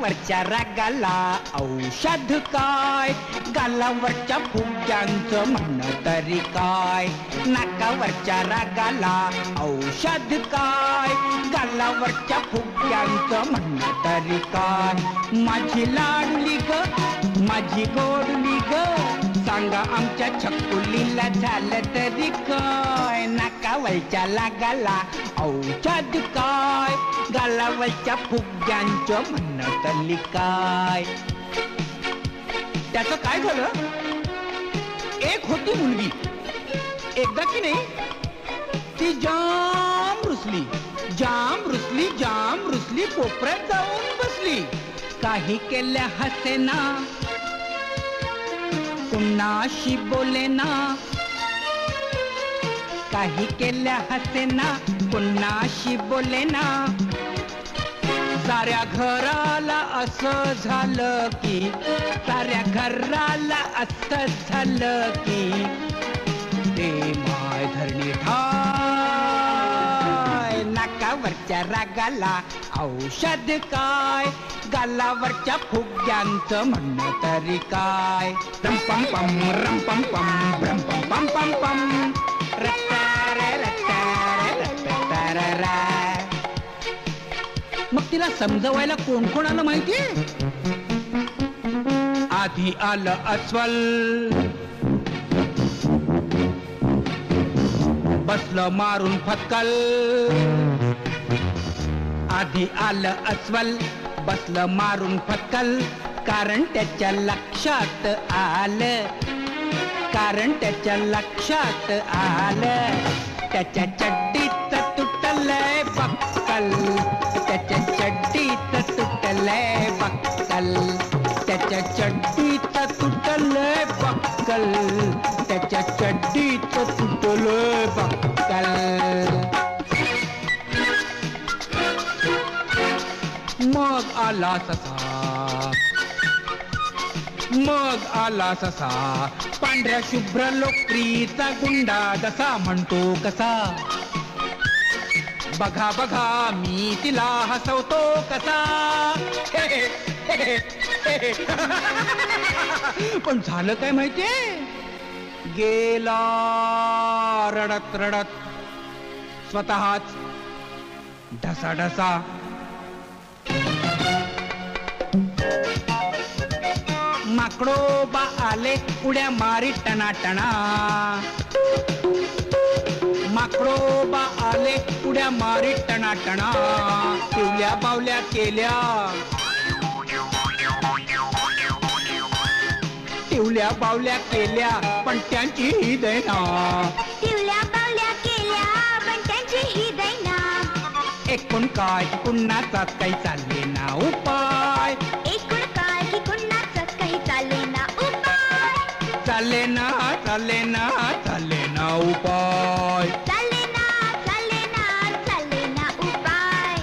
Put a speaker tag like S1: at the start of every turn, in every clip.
S1: नाकावरच्या रागाला औषध काय, गालावरच्या फुग्यांचं म्हणणं तरी काय. नाकावरच्या रागाला औषध काय, गालावरच्या फुग्यांचं म्हणणं तरी काय. माझी लाडली ग, माझी गोडली ग, सांगा आमच्या छकुलीला झालं तरी काय. नाकावरच्या लागाला औषध काय, गालावरच्या फुग्यांचं म्हणणं तरी काय. त्याचं काय झालं, एक होती मुलगी, एकदा की नाही ती जाम रुसली, जाम रुसली, जाम रुसली, कोपऱ्यात जाऊन बसली. काही केल्या हसेना, कुणाशी बोलेना, काही केल्या हसेना, कुणाशी बोलेना. साऱ्या घराला असं झालं की, साऱ्या घराला असं झालं की, ते माय धरणी ठाय. नाकावरच्या रागाला औषध काय, गालावरच्या फुग्यांचं म्हणणं तरी काय. रंपम पम रंपम पम रंपम पम पम पम रत्तारे रत्तारे रत्तारा. मग तिला समजवायला कोण कोण आलं माहितीये. आधी आलं अस्वल, बसलं मारून फटकल. आधी आलं अस्वल, बसलं मारून फटकल. कारण त्याच्या लक्षात आलं, कारण त्याच्या लक्षात आलं, त्याच्या चड्डीत तुटलंय बक्कल, त्याच्या चड्डीत तुटलंय बक्कल, त्याच्या चड्डीत तुटलंय बक्कल, त्याच्या चड्डीत तुटलंय बक्कल. मग आला ससा, मग आला ससा, पांढऱ्या शुभ्र लोकरीचा गुंडा जसा म्हणतो कसा. बघा बघा मी तिला हसवतो कसा. पण झालं काय माहितीये, गेला रडत रडत स्वतःच ढसा ढसा. माकडोबा आले उड्या मारी टनाटणा, माकडोबा आले उड्या मारी टनाटणा. टिवल्या बावल्या केल्या, टिवल्या बावल्या केल्या पण त्यांची ही दैना,
S2: टिवल्या बावल्या केल्या पण त्यांची ही दैना.
S1: एकूण काय कुणाचाच काही चालले ना उपाय,
S2: एकूण काय की कुणाचाच काही चालले ना उपाय.
S1: चालले ना चालले ना चालले ना उपाय,
S2: चालले ना चालले ना चालले ना उपाय.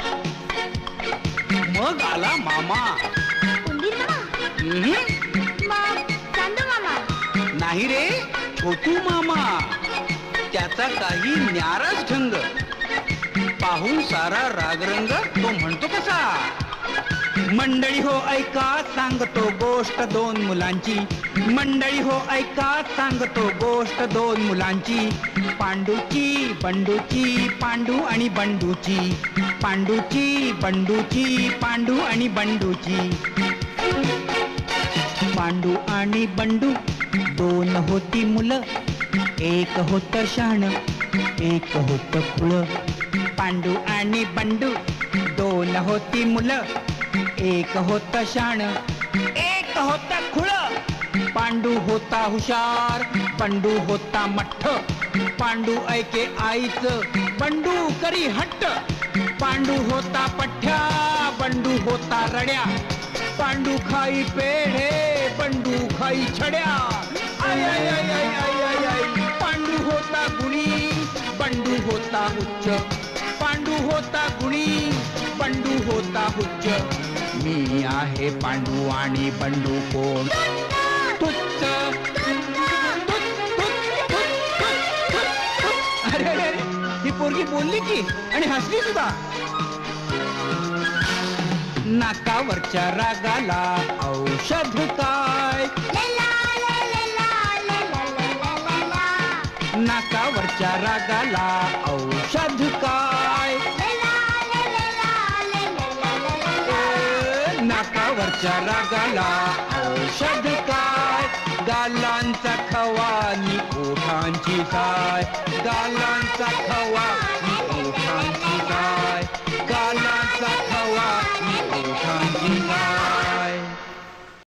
S1: मग आला मामा.
S2: उंदीर मामा? मग चांदू मामा?
S1: नाही रे, छोटू मामा. त्याचा काही न्याराच ढंग, पाहून सारा रागरंग तो म्हणतो कसा. मंडळी हो ऐका सांगतो गोष्ट दोन मुलांची, मंडळी हो ऐका सांगतो गोष्ट दोन मुलांची. पांडूची बंडूची, पांडू आणि बंडूची, पांडूची बंडूची, पांडू आणि बंडूची. पांडू आणि बंडू दोन होती मुलं, एक होतं शाण एक होतं खुळं. पांडू आणि बंडू दोन होती मुलं, एक होतं शाण एक होतं खुळं. पांडू होता हुशार, बंडू होता मठ्ठ. पांडू ऐके आईचं, बंडू करी हट्ट. पांडू होता पठ्ठ्या, बंडू होता रड्या. पांडू खाई पेढे, बंडू खाई छड्या. आय आय आय आय आय आय आय. पांडू होता गुणी, बंडू होता उच्च. पांडू होता गुणी, बंडू होता उच्च. मी आहे पांडू आणि बंडू कोण तुच्छ. अरे अरे ही पोरगी बोलली की आणि हसली सुद्धा. नाकावरच्या रागाला औषध काय नाकावरच्या रागाला औषध काय नाकावरच्या रागाला औषध काय गालांचा खवा नि ओठांची साय गालांचा खवा